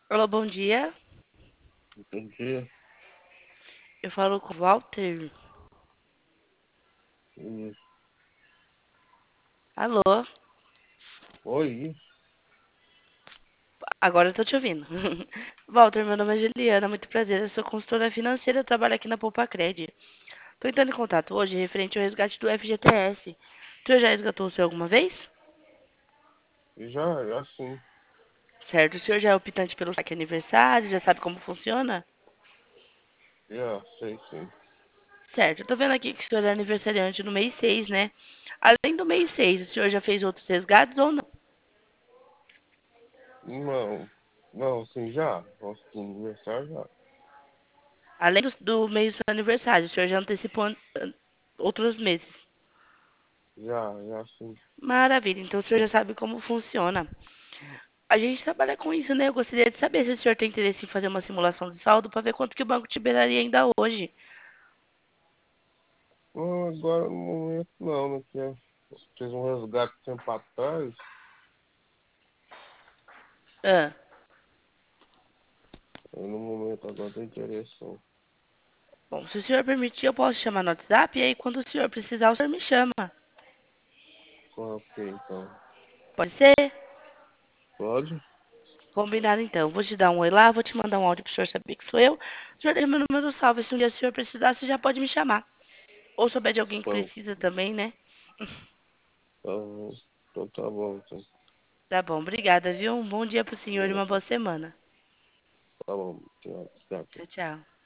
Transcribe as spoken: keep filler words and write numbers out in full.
Olá, bom dia. Bom dia. Eu falo com o Walter. Isso. Alô? Oi, isso. Agora eu tô te ouvindo. Walter, meu nome é Juliana, muito prazer. Eu sou consultora financeira, eu trabalho aqui na Poupa Cred. Tô entrando em contato hoje referente ao resgate do F G T S. O senhor já resgatou o seu alguma vez? Já, já sim. Certo, o senhor já é optante pelo saque aniversário, já sabe como funciona? Já, sei sim. Certo, eu tô vendo aqui que o senhor é aniversariante no mês seis, né? Além do mês seis, o senhor já fez outros resgates ou não? Não, não, sim, já. Nosso aniversário já. Além do, do mês do seu aniversário, o senhor já antecipou an- an- outros meses. Já, já sim. Maravilha, então o senhor já sabe como funciona. A gente trabalha com isso, né? Eu gostaria de saber se o senhor tem interesse em fazer uma simulação de saldo para ver quanto que o banco te liberaria ainda hoje. Não, agora no momento não, né? Que é- fez um resgate tempo atrás. Ah, Aí no momento agora tem interesse não. bom, se o senhor permitir, eu posso chamar no WhatsApp e aí quando o senhor precisar, o senhor me chama. Ah, ok, então. Pode ser? Pode? Combinado então. Vou te dar um oi lá, vou te mandar um áudio pro senhor saber que sou eu. O senhor deixa meu número salvo. Se um dia o senhor precisar, você já pode me chamar. Ou souber de alguém que Então, precisa também, né? tá bom. Então tá bom, então. Tá bom, obrigada, viu? Um bom dia pro senhor e uma Tá boa semana. bom. Tchau, tchau. Tchau, tchau.